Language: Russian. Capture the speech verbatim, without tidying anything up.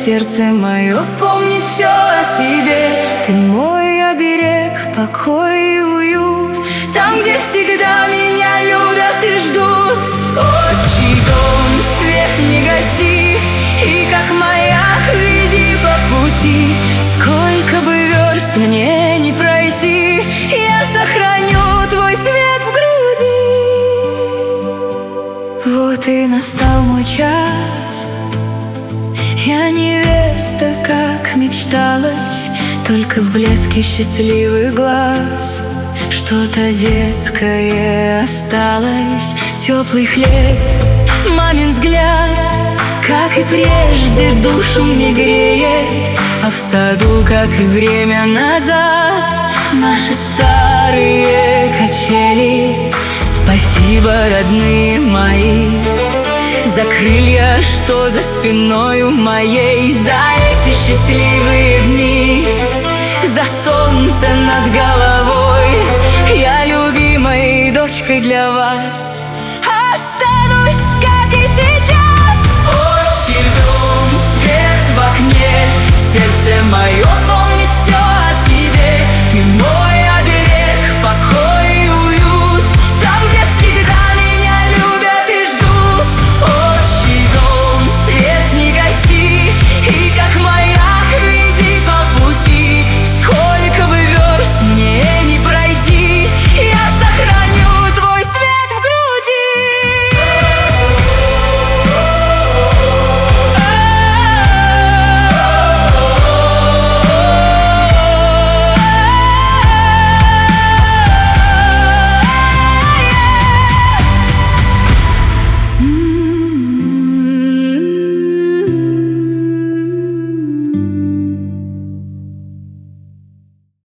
сердце мое помнит все о тебе. Ты мой оберег, покой и уют, там, где всегда меня любят и ждут. Отчий дом, свет не гаси, и как маяк веди по пути. Сколько бы верст мне не пройти, я сохраню твой свет в груди. Вот и настал мой час, я невеста, как мечталось, только в блеске счастливых глаз что-то детское осталось. Теплый хлеб, мамин взгляд, как и прежде, душу мне греет. А в саду, как и время назад, наши старые качели. Спасибо, родные мои, за крылья, что за спиною моей, за эти счастливые дни, за солнце над головой. Я любимой дочкой для вас.